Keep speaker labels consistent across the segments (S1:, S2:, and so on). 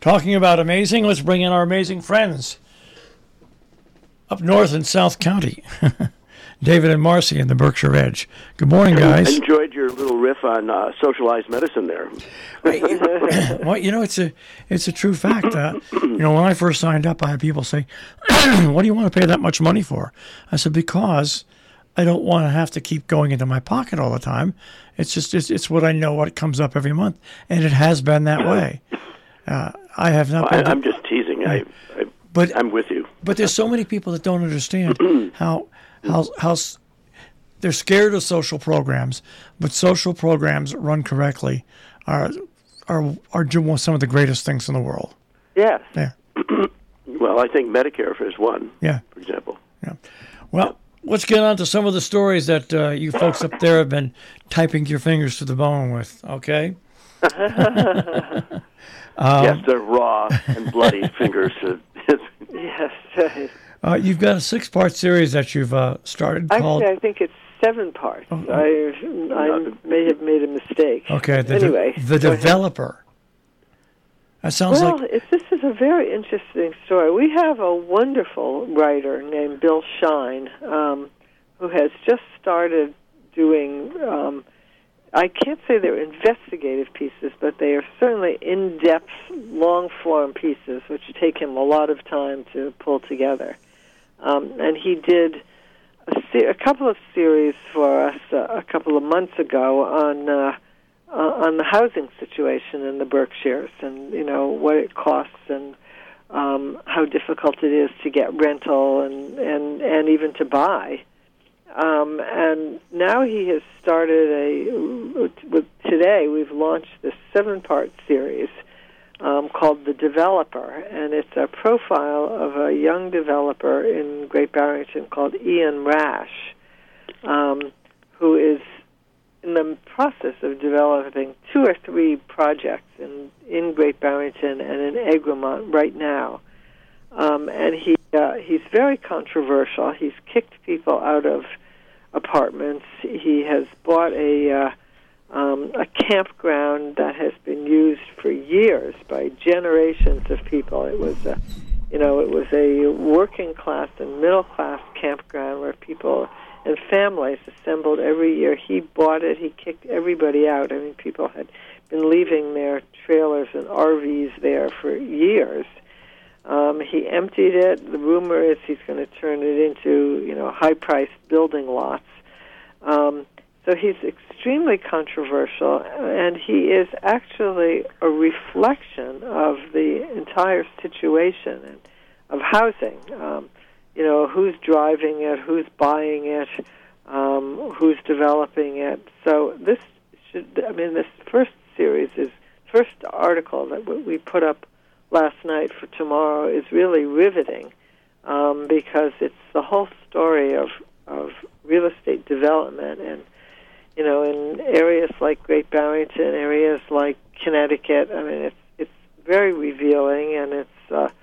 S1: Talking about amazing, let's bring in our amazing friends up north in South County. David and Marcy in the Berkshire Edge. Good morning, guys.
S2: I enjoyed your little riff on socialized medicine there.
S1: Well, it's a true fact. When I first signed up, I had people say, "What do you want to pay that much money for?" I said, "Because I don't want to have to keep going into my pocket all the time. It's just it's what I know, what comes up every month, and it has been that way." I have not.
S2: I'm just teasing. I'm with you.
S1: But there's so many people that don't understand how they're scared of social programs, but social programs run correctly are some of the greatest things in the world.
S2: Yes.
S1: Yeah.
S2: Well, I think Medicare is one.
S1: Yeah.
S2: For example.
S1: Yeah. Well, let's get on to some of the stories that you folks up there have been typing your fingers to the bone with. Okay.
S2: Yes, they're raw and bloody fingers.
S3: Yes.
S1: You've got a 6-part series that you've started called...
S3: Actually, I think it's 7 parts. I may have made a mistake.
S1: Okay.
S3: Anyway.
S1: The Developer. That sounds
S3: this is a very interesting story. We have a wonderful writer named Bill Shine who has just started doing... I can't say they're investigative pieces, but they are certainly in-depth, long-form pieces, which take him a lot of time to pull together. And he did a couple of series for us a couple of months ago on the housing situation in the Berkshires, and what it costs, and how difficult it is to get rental and even to buy. And now he has started today we've launched this 7-part series called The Developer, and it's a profile of a young developer in Great Barrington called Ian Rash, who is in the process of developing 2 or 3 projects in Great Barrington and in Egremont right now. And he's very controversial. He's kicked people out of apartments. He has bought a campground that has been used for years by generations of people. It was a working class and middle class campground where people and families assembled every year. He bought it. He kicked everybody out. I mean, people had been leaving their trailers and RVs there for years. He emptied it. The rumor is he's going to turn it into, high-priced building lots. So he's extremely controversial, and he is actually a reflection of the entire situation and of housing. Who's driving it, who's buying it, who's developing it. So this first article that we put up last night for tomorrow is really riveting because it's the whole story of real estate development, and in areas like Great Barrington, areas like Connecticut. I mean, it's very revealing, and it's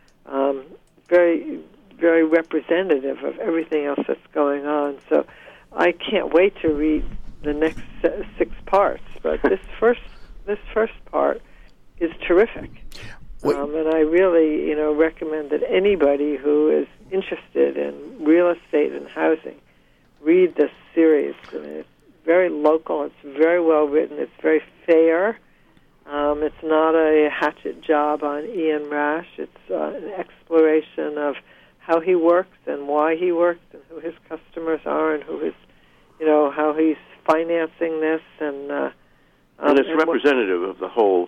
S3: very, very representative of everything else that's going on. So I can't wait to read the next 6 parts. But this first part is terrific. And I really, recommend that anybody who is interested in real estate and housing read this series. I mean, it's very local. It's very well written. It's very fair. It's not a hatchet job on Ian Rash. It's an exploration of how he works and why he works and who his customers are and who his, how he's financing this. And
S2: it's representative of the whole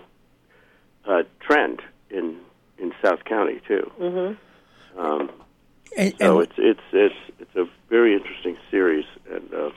S2: trend in South County too.
S3: Mm-hmm.
S2: So it's a very interesting series, and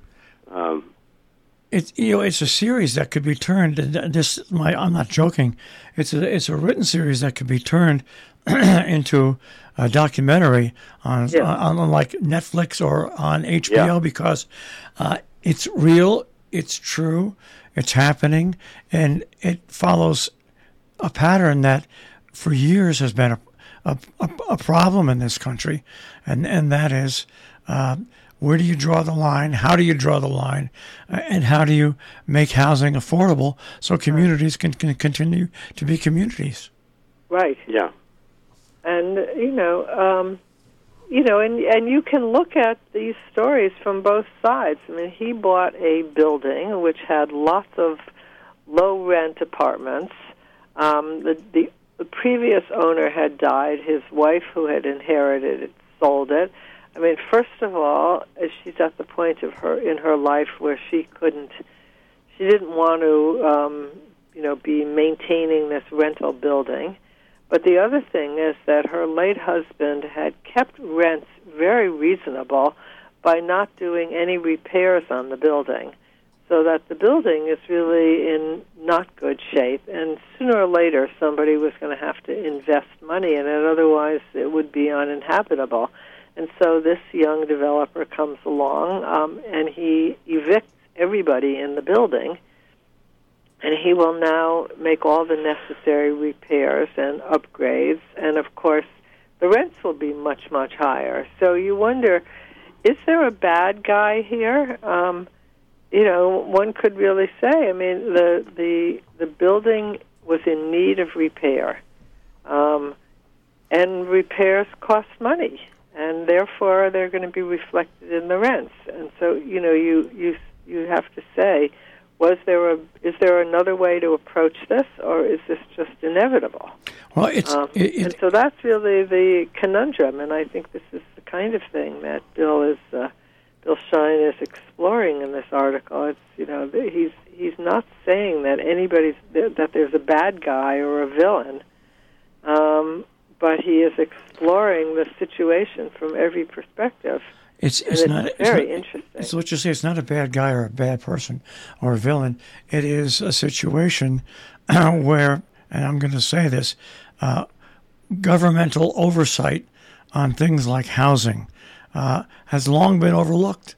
S1: it's a series that could be turned. I'm not joking. It's a written series that could be turned into a documentary on like Netflix or on HBO because it's real, it's true, it's happening, and it follows a pattern that for years has been a problem in this country, and that is where do you draw the line? How do you draw the line? And how do you make housing affordable so communities can continue to be communities?
S3: Right.
S2: Yeah.
S3: And and you can look at these stories from both sides. I mean, he bought a building which had lots of low-rent apartments. The previous owner had died. His wife, who had inherited it, sold it. I mean, first of all, she's at the point of in her life where she didn't want to, be maintaining this rental building. But the other thing is that her late husband had kept rents very reasonable by not doing any repairs on the building, so that the building is really in not good shape. And sooner or later, somebody was going to have to invest money in it, otherwise it would be uninhabitable. And so this young developer comes along, and he evicts everybody in the building, and he will now make all the necessary repairs and upgrades, and of course the rents will be much, much higher. So you wonder, is there a bad guy here? One could really say, I mean, the building was in need of repair, and repairs cost money, and therefore they're going to be reflected in the rents. And so, you have to say, is there another way to approach this, or is this just inevitable?
S1: Well,
S3: and so that's really the conundrum, and I think this is the kind of thing that Bill Shine is exploring in this article. It's he's not saying that that there's a bad guy or a villain, but he is exploring the situation from every perspective.
S1: It's
S3: very interesting.
S1: It's what you say. It's not a bad guy or a bad person or a villain. It is a situation where, and I'm going to say this, governmental oversight on things like housing has long been overlooked.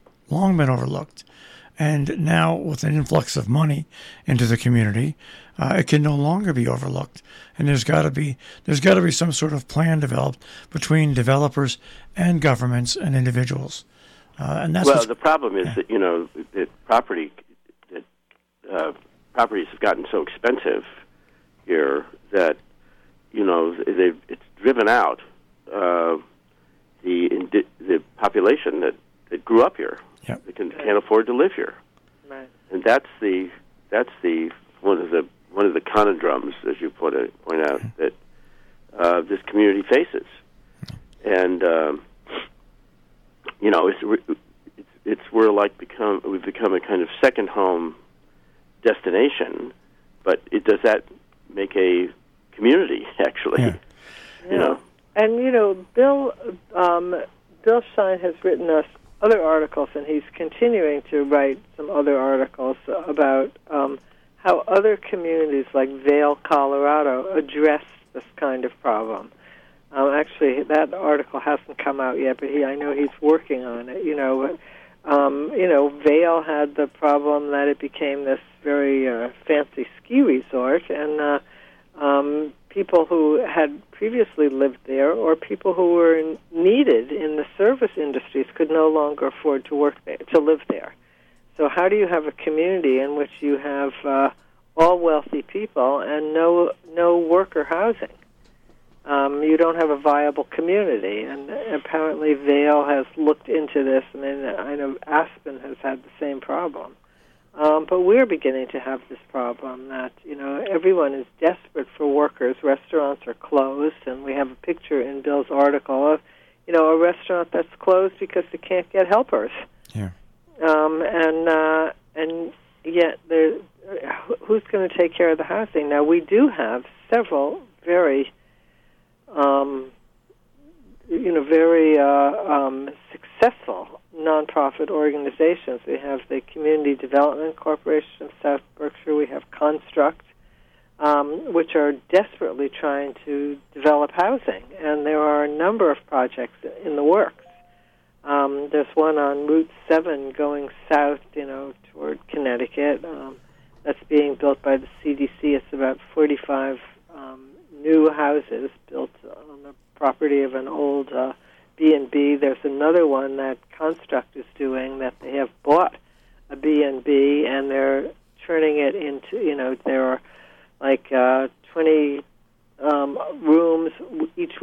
S1: And now, with an influx of money into the community, it can no longer be overlooked. And there's got to be some sort of plan developed between developers and governments and individuals. And that's
S2: the problem is that that properties have gotten so expensive here that it's driven out the population that grew up here.
S1: Yep.
S2: They can't afford to live here,
S3: right.
S2: And that's the one of the conundrums, as you point out, that this community faces, and we've become a kind of second home destination, but does that make a community actually?
S1: Yeah.
S3: And Bill Shine has written us other articles, and he's continuing to write some other articles about how other communities like Vail, Colorado, address this kind of problem. Actually, that article hasn't come out yet, but I know he's working on it. Vail had the problem that it became this very fancy ski resort, and people who had previously lived there or people who were needed in the service industries could no longer afford to live there. So how do you have a community in which you have all wealthy people and no worker housing? You don't have a viable community, and apparently Vail has looked into this. I mean, I know Aspen has had the same problem. But we're beginning to have this problem that, everyone is desperate for workers. Restaurants are closed, and we have a picture in Bill's article of, a restaurant that's closed because they can't get helpers.
S1: Yeah.
S3: And yet, who's going to take care of the housing? Now, we do have several very successful nonprofit organizations. We have the Community Development Corporation of South Berkshire. We have Construct, which are desperately trying to develop housing, and there are a number of projects in the works. There's one on Route 7 going south, toward Connecticut. That's being built by the CDC. It's about 45 new houses built on the property of an old B&B. There's another one that Construct is doing that they have bought a B&B, and they're turning it into, there are like 20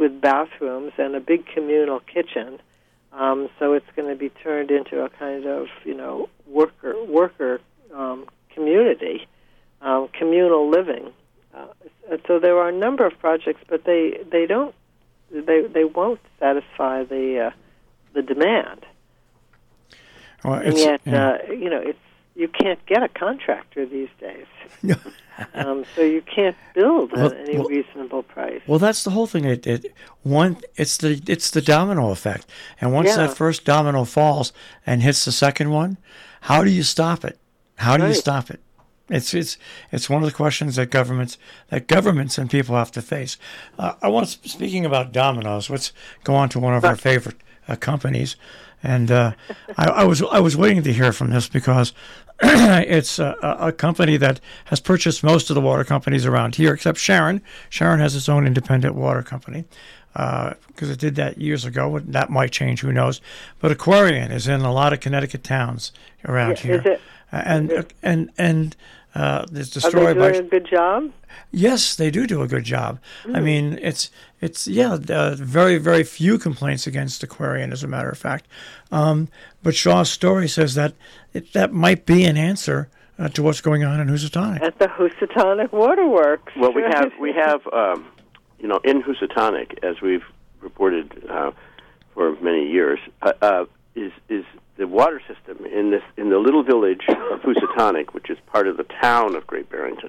S3: with bathrooms and a big communal kitchen. So it's going to be turned into a kind of, worker community, communal living. So there are a number of projects, but they won't satisfy the demand.
S1: Well,
S3: and yet, it's you can't get a contractor these days. So you can't build at any reasonable price.
S1: Well, that's the whole thing. It's the domino effect, and once that first domino falls and hits the second one, how do you stop it? How do you stop it? It's one of the questions that governments and people have to face. Speaking about dominoes, let's go on to one of our favorite companies, and I was waiting to hear from this because it's a company that has purchased most of the water companies around here, except Sharon. Sharon has its own independent water company because it did that years ago. That might change, who knows? But Aquarian is in a lot of Connecticut towns around here.
S3: Is it?
S1: And it's destroyed
S3: Are they
S1: by.
S3: doing a good job?
S1: Yes, they do a good job. I mean, it's very, very few complaints against Aquarian, as a matter of fact. But Shaw's story says that that might be an answer to what's going on in Housatonic.
S3: At the Housatonic Waterworks.
S2: Well, we have in Housatonic, as we've reported for many years, is the water system in the little village of Housatonic, which is part of the town of Great Barrington,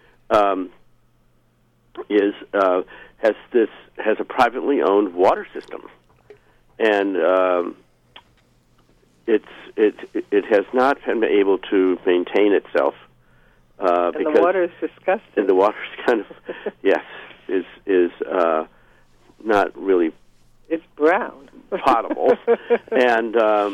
S2: has a privately owned water system, and it has not been able to maintain itself
S3: and
S2: because
S3: the water is disgusting.
S2: And the water is kind of is not really.
S3: It's brown.
S2: Potable, and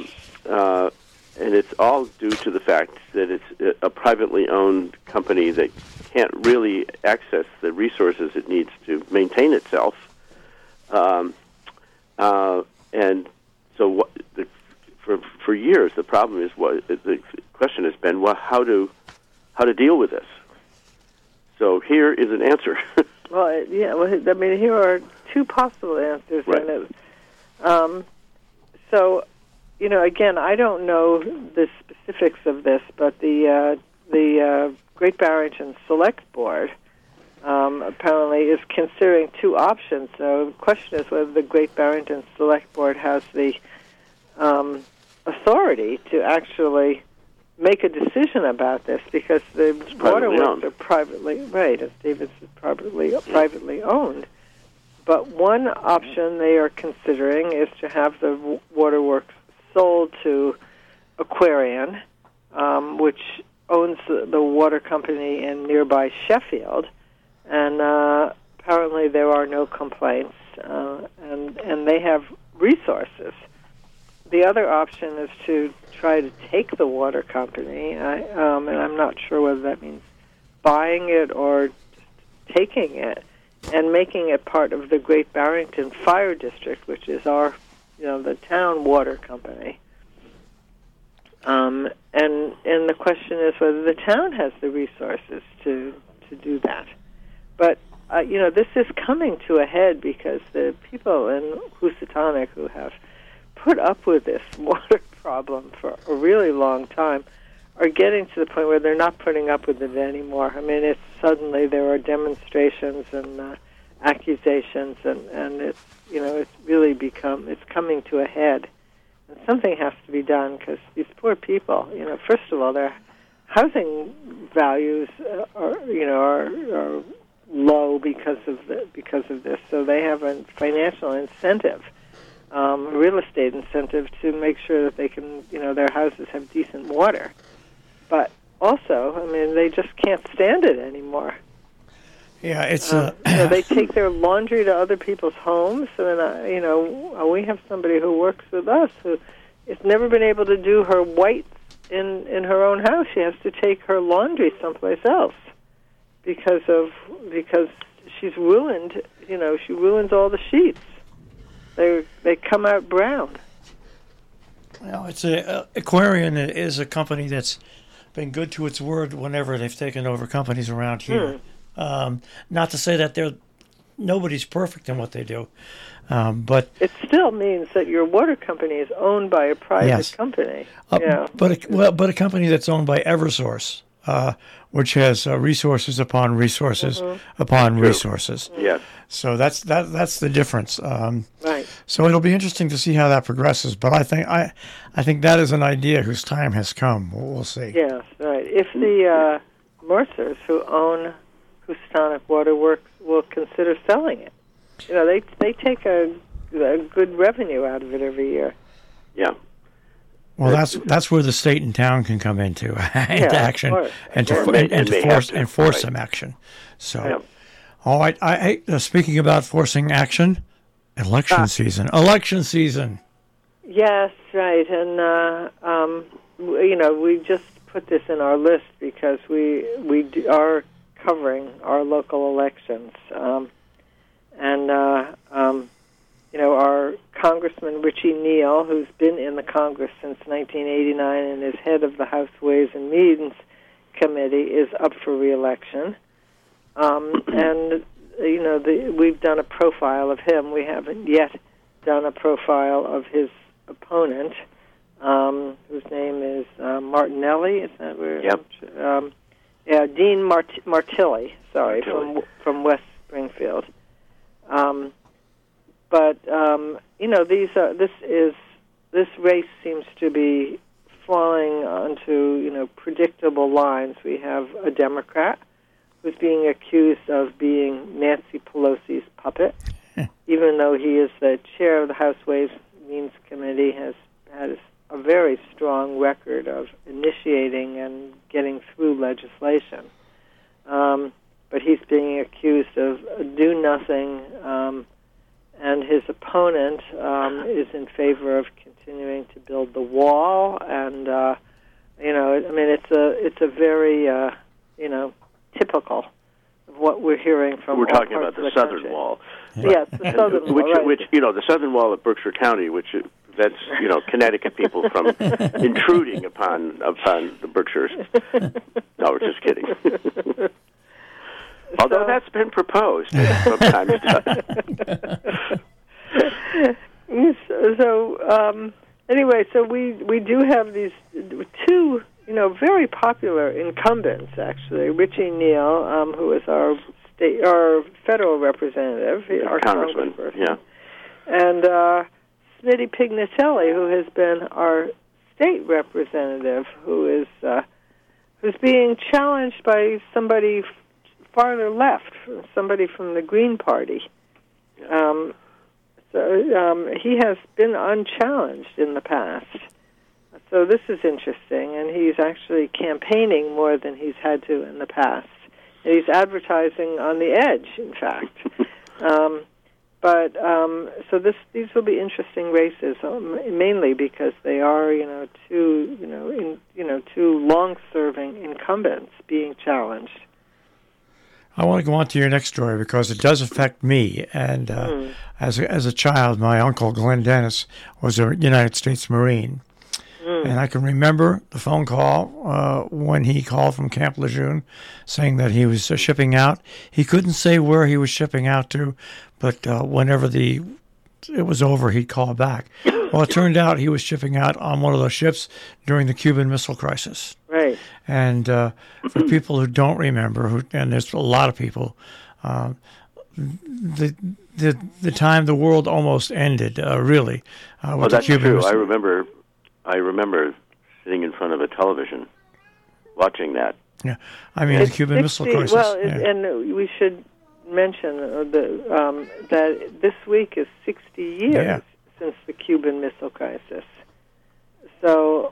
S2: it's all due to the fact that it's a privately owned company that can't really access the resources it needs to maintain itself, and so for years the problem is the question has been how to deal with this. So here is an answer.
S3: Well, I mean, here are two possible answers,
S2: right.
S3: And so, again, I don't know the specifics of this, but the Great Barrington Select Board apparently is considering two options. So the question is whether the Great Barrington Select Board has the authority to actually make a decision about this, because the waterworks are privately, right, as David said, privately owned. But one option they are considering is to have the waterworks sold to Aquarian, which owns the water company in nearby Sheffield, and apparently there are no complaints, and they have resources. The other option is to try to take the water company, and I'm not sure whether that means buying it or just taking it and making it part of the Great Barrington Fire District, which is our, the town water company. And the question is whether the town has the resources to do that. But this is coming to a head because the people in Housatonic who have put up with this water problem for a really long time are getting to the point where they're not putting up with it anymore. I mean, it's suddenly there are demonstrations and accusations, and it's it's really it's coming to a head, and something has to be done because these poor people, first of all, their housing values are low because of this, so they have a financial incentive. Real estate incentive to make sure that they can, their houses have decent water. But also, I mean, they just can't stand it anymore.
S1: Yeah, it's
S3: so they take their laundry to other people's homes. And we have somebody who works with us who has never been able to do her whites in her own house. She has to take her laundry someplace else because she's ruined. She ruins all the sheets. They come out brown.
S1: Well, Aquarian is a company that's been good to its word whenever they've taken over companies around here. Not to say that they're nobody's perfect in what they do. But
S3: it still means that your water company is owned by a private company.
S1: But a company that's owned by Eversource, which has resources upon resources upon resources.
S2: Yes.
S1: So that's the difference.
S3: Right.
S1: So it'll be interesting to see how that progresses. But I think that is an idea whose time has come. We'll see.
S3: Yes, right. If the Mercers who own Houstonic Water Works will consider selling it, they take a good revenue out of it every year.
S2: Yeah.
S1: Well, that's where the state and town can come into action and to force some action. So, all right. Speaking about forcing action, election season.
S3: Yes, right. And we just put this in our list because we are covering our local elections, our Congressman Richie Neal, who's been in the Congress since 1989 and is head of the House Ways and Means Committee, is up for re-election. We've done a profile of him. We haven't yet done a profile of his opponent, whose name is Martinelli. Is that where?
S2: Yep.
S3: Dean Martilli. Sorry, from West Springfield. This race seems to be falling onto predictable lines. We have a Democrat who's being accused of being Nancy Pelosi's puppet, even though he is the chair of the House Ways and Means Committee, has a very strong record of initiating and getting through legislation. But he's being accused of do nothing, and his opponent is in favor of continuing to build the wall. And it's a very typical of what we're hearing from.
S2: We're talking about the southern wall.
S3: Yes, the southern wall.
S2: Which the southern wall of Berkshire County, which that's Connecticut people from intruding upon the Berkshires. No, we're just kidding. Although that's been proposed from time to
S3: time. Anyway, we do have these two very popular incumbents, actually. Richie Neal, who is our federal representative, our
S2: congressman,
S3: and Smitty Pignatelli, who has been our state representative, who's being challenged by somebody farther left, somebody from the Green Party. He has been unchallenged in the past. So this is interesting, and he's actually campaigning more than he's had to in the past. And he's advertising on the edge, in fact. These will be interesting races, mainly because they are, two long-serving incumbents being challenged.
S1: I want to go on to your next story because it does affect me. And as a child, my uncle Glenn Dennis was a United States Marine. And I can remember the phone call when he called from Camp Lejeune saying that he was shipping out. He couldn't say where he was shipping out to, but whenever it was over, he'd call back. Well, it turned out he was shipping out on one of those ships during the Cuban Missile Crisis.
S3: Right.
S1: And for people who don't remember, and there's a lot of people, the time the world almost ended, really. With
S2: that's
S1: the Cuban
S2: true.
S1: Missile.
S2: I remember sitting in front of a television watching that.
S1: Yeah, I mean, the Cuban Missile Crisis.
S3: Well, and we should mention that this week is 60 years since the Cuban Missile Crisis. So,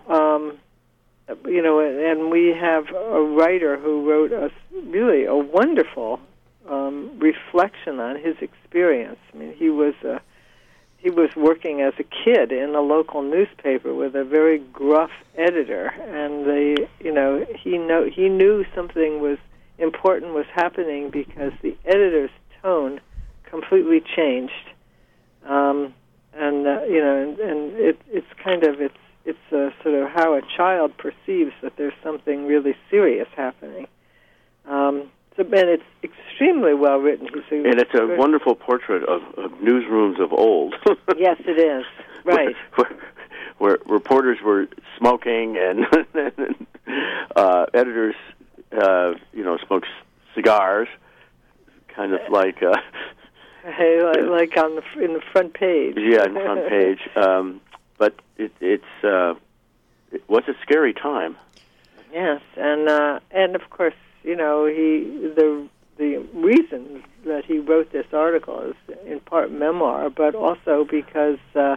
S3: and we have a writer who wrote really a wonderful reflection on his experience. I mean, he was working as a kid in a local newspaper with a very gruff editor, and he knew something was important was happening because the editor's tone completely changed, it's sort of how a child perceives that there's something really serious happening. and it's extremely well written.
S2: And it's a wonderful portrait of newsrooms of old.
S3: Yes, it is. Right.
S2: Where reporters were smoking and editors, smoked cigars, kind of like.
S3: Hey, like in the front page.
S2: Yeah, in the front page. But it was a scary time.
S3: Yes, and of course, the reason that he wrote this article is in part memoir, but also because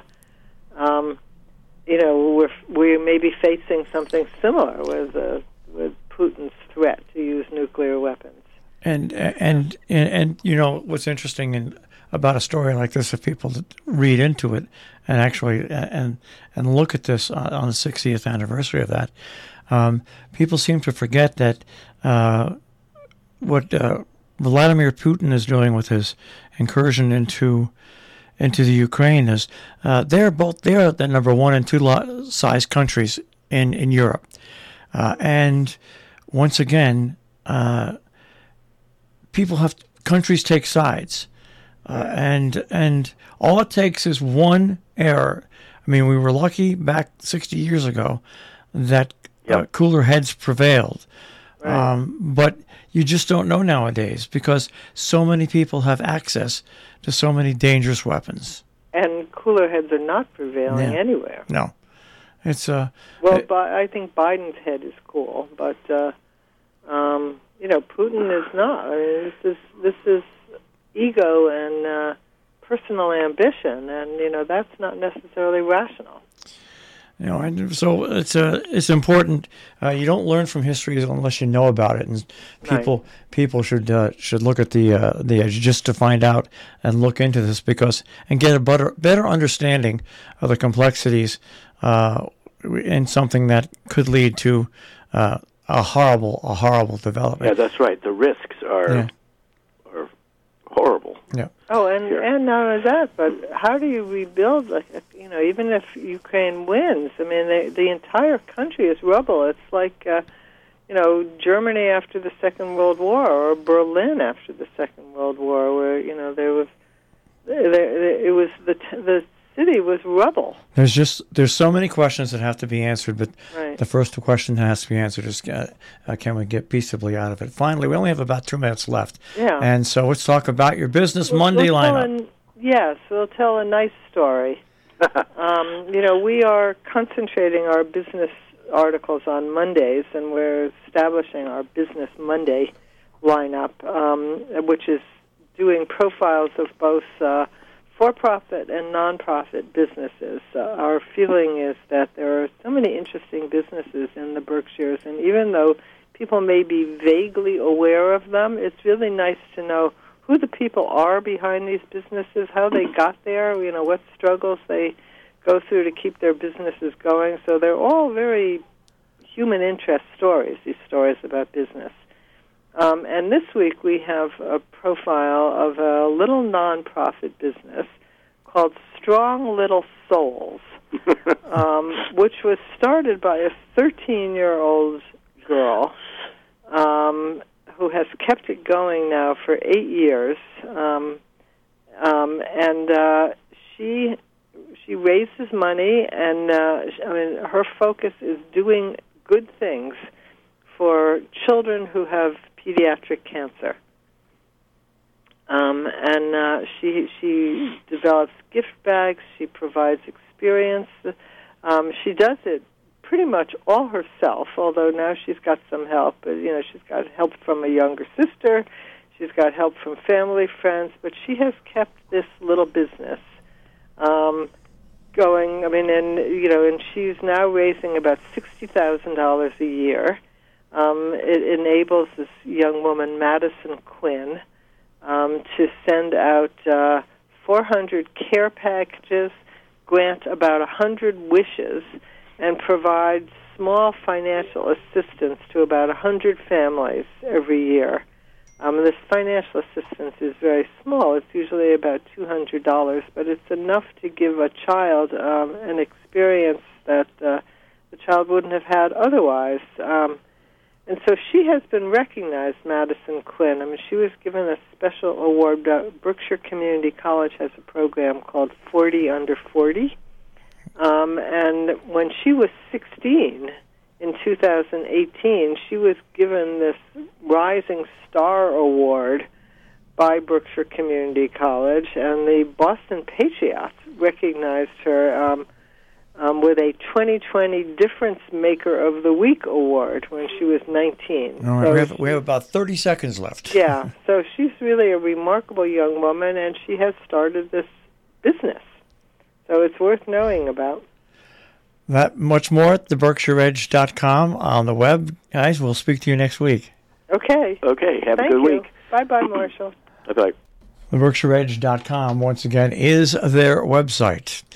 S3: we may be facing something similar with Putin's threat to use nuclear weapons.
S1: And what's interesting about a story like this, if people read into it and actually and look at this on the 60th anniversary of that, people seem to forget that what Vladimir Putin is doing with his incursion into the Ukraine is they're the number 1 and 2 size countries in Europe, and once again. Countries take sides, and all it takes is one error. I mean, we were lucky back 60 years ago that cooler heads prevailed,
S3: right.
S1: But you just don't know nowadays because so many people have access to so many dangerous weapons.
S3: And cooler heads are not prevailing anywhere.
S1: No, it's
S3: I think Biden's head is cool, but. Putin is not. I mean, this is ego and personal ambition, and that's not necessarily rational.
S1: And so it's important. You don't learn from history unless you know about it, and people should look at the edge just to find out and look into this and get a better understanding of the complexities in something that could lead to. A horrible development.
S2: Yeah, that's right. The risks are horrible.
S1: Yeah.
S3: Oh, and not only that, but how do you rebuild? Even if Ukraine wins, I mean, the entire country is rubble. It's like Germany after the Second World War, or Berlin after the Second World War, where the city was rubble.
S1: There's so many questions that have to be answered, but
S3: right.
S1: The first question that has to be answered is can we get peaceably out of it? Finally, we only have about 2 minutes left.
S3: Yeah.
S1: And so let's talk about your Business Monday lineup.
S3: Yes, we'll tell a nice story. We are concentrating our business articles on Mondays, and we're establishing our Business Monday lineup, which is doing profiles of both for-profit and non-profit businesses. Our feeling is that there are so many interesting businesses in the Berkshires, and even though people may be vaguely aware of them, it's really nice to know who the people are behind these businesses, how they got there, what struggles they go through to keep their businesses going. So they're all very human interest stories, these stories about business. And this week we have a profile of a little non-profit business called Strong Little Souls, which was started by a 13-year-old girl who has kept it going now for 8 years. And she raises money, and her focus is doing good things for children who have pediatric cancer. She develops gift bags. She provides experience. She does it pretty much all herself, although now she's got some help. She's got help from a younger sister. She's got help from family, friends, but she has kept this little business going. And she's now raising about $60,000 a year. It enables this young woman, Madison Quinn, to send out 400 care packages, grant about 100 wishes, and provide small financial assistance to about 100 families every year. This financial assistance is very small. It's usually about $200, but it's enough to give a child an experience that the child wouldn't have had otherwise. And so she has been recognized, Madison Quinn. I mean, she was given a special award. Brookshire Community College has a program called 40 Under 40. And when she was 16, in 2018, she was given this Rising Star Award by Brookshire Community College, and the Boston Patriots recognized her with a 2020 Difference Maker of the Week award when she was 19.
S1: All right, so we have about 30 seconds left.
S3: Yeah, so she's really a remarkable young woman, and she has started this business. So it's worth knowing about.
S1: That much more at theberkshireedge.com on the web. Guys, we'll speak to you next week.
S3: Okay.
S2: Okay, have
S3: Thank
S2: a good
S3: you.
S2: week.
S3: Bye-bye, Marshall.
S2: Bye-bye.
S1: Theberkshireedge.com, once again, is their website.